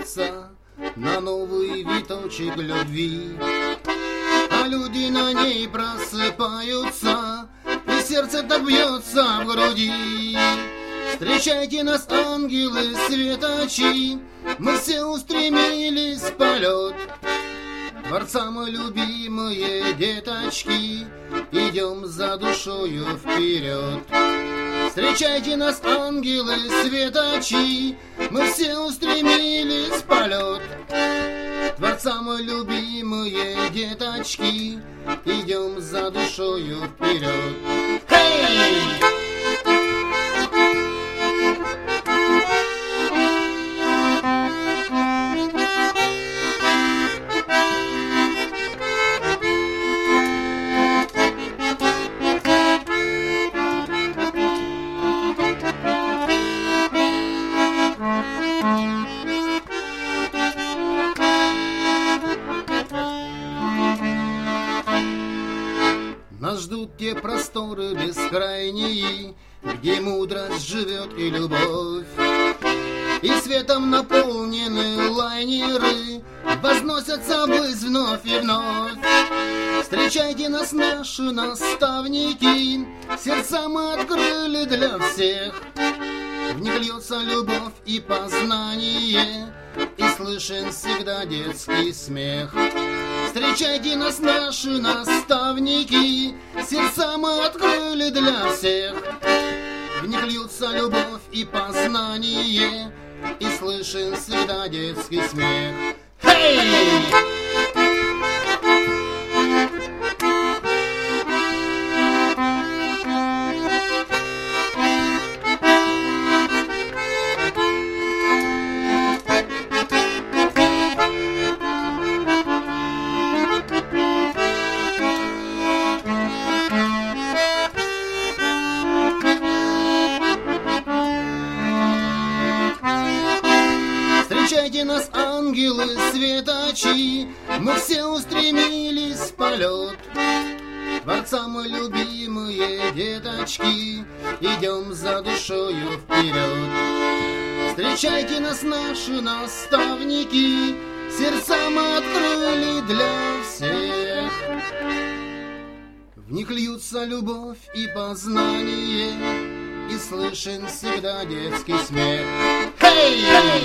надеются на новый виточек любви, а люди на ней просыпаются, и сердце так бьется в груди. Встречайте нас, ангелы светочи, мы все устремились в полет. Творца мы любимые деточки, идем за душою вперед. Встречайте нас, ангелы светочи, мы все устремились в полет. Творца мы любимые деточки, идем за душою вперед. Hey! Нас ждут те просторы бескрайние, где мудрость живет и любовь. И светом наполнены лайнеры возносятся ввысь вновь и вновь. Встречайте нас, наши наставники, сердца мы открыли для всех. В них льется любовь и познание, и слышен всегда детский смех. Встречайте нас, наши наставники, сердца мы открыли для всех. В них льется любовь и познание, и слышен всегда детский смех. Hey! Встречайте нас, ангелы светочи, мы все устремились в полет. Творца мы любимые деточки, идем за душою вперед. Встречайте нас, наши наставники, сердца мы открыли для всех. В них льются любовь и познание, и слышен всегда детский смех. Hey!